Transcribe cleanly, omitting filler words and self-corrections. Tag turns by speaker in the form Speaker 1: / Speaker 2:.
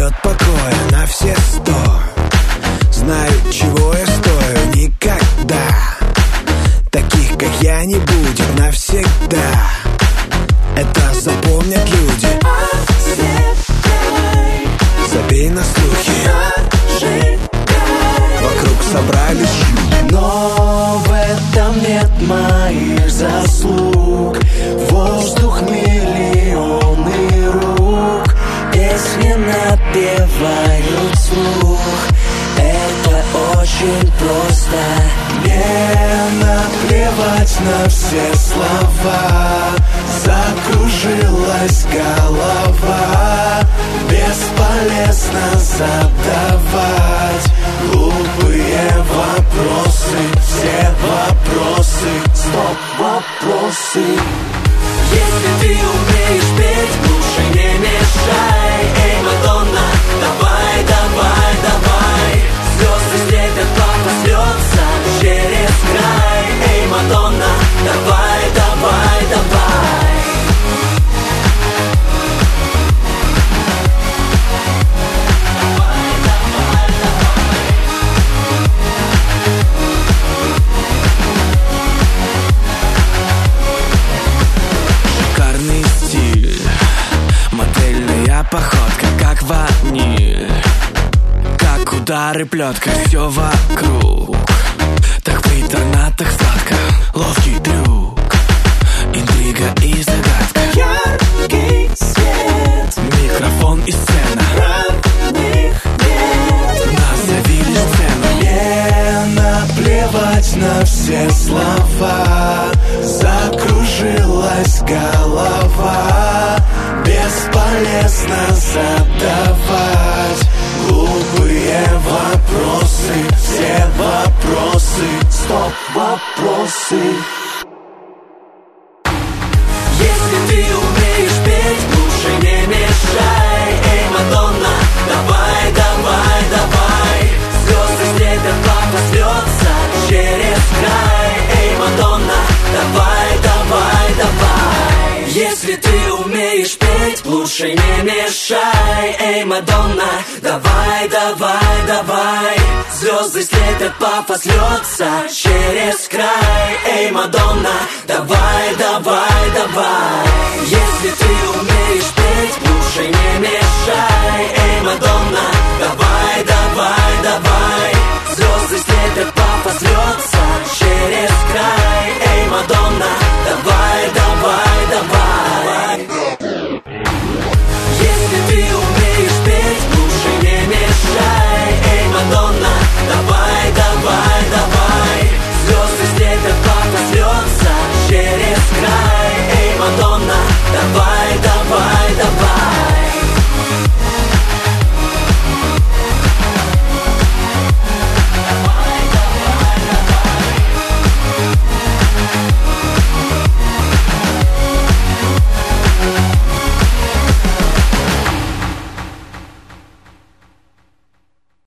Speaker 1: дает покоя на все 100. Знаю, чего я стою, никогда таких, как я, не будет навсегда. Это запомнят люди. Забей на слухи, вокруг собрались люди.
Speaker 2: Но в этом нет моих заслуг. Воздух миллионы рук, песни напевают вслух. Это очень просто. Мне наплевать на все слова. Закружилась голова. Бесполезно задавать глупые вопросы. Все вопросы, стоп, вопросы. Если ты умеешь петь, лучше не мешай. Эй, Мадонна, давай, давай, давай. Звезды светят, папа сльется через край. Эй, Мадонна, давай, давай, давай.
Speaker 1: Шикарный стиль, модельная походка, как ваниль, как удары плеткой, все вокруг так приторно, так сладко. Ловкий трюк, интрига и загадка.
Speaker 2: Яркий свет,
Speaker 1: микрофон и сцена,
Speaker 2: равных нет.
Speaker 1: назови лишь цену.
Speaker 2: Мне наплевать на все слова. Закружилась голова. Бесполезно задавать глупые вопросы. Все вопросы, стоп, вопросы. Если ты умеешь петь, лучше не мешай. Эй, Мадонна, давай, давай, давай. Звезды светят, папа смеется через край. Эй, Мадонна, давай, давай, давай. Если ты умеешь петь, лучше не мешай. Эй, Мадонна, давай, давай, давай. Звезды светят, папа сльется через край. Эй, Мадонна, давай, давай, давай.